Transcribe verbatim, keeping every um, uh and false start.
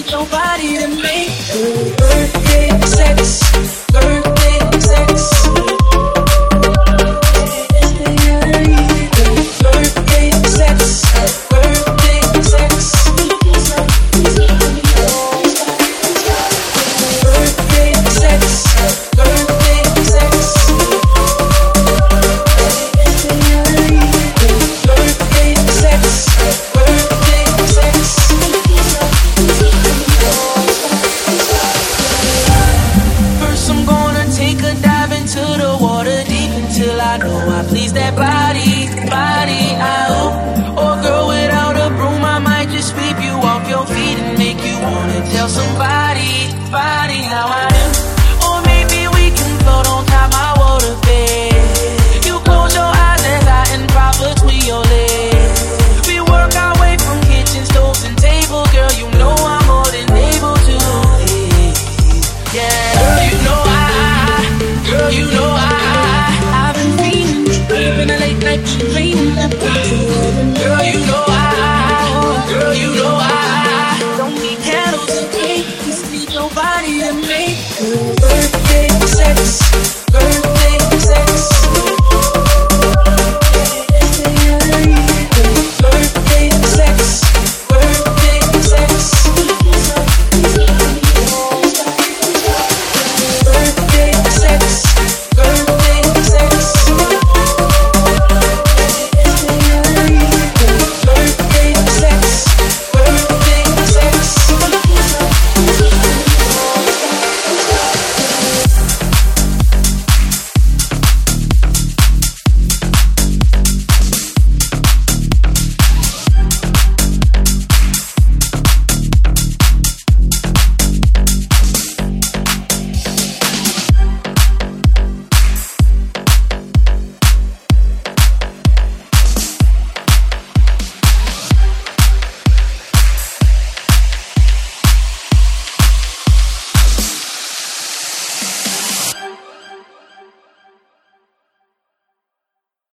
nobody to make birthday sex, birthday sex. Please that body, body, I hope. Or girl without a broom, I might just sweep you off your feet and make you wanna tell somebody, body how I am. Or maybe we can float on top my water bed. You close your eyes as I improv between your legs. We work our way from kitchen stoves and table, girl. You know I'm more than able to. Yeah, girl, you know I, girl, you know I. In a late night dream, girl, you know I, girl, you know I don't need candles and cake, just need nobody to make.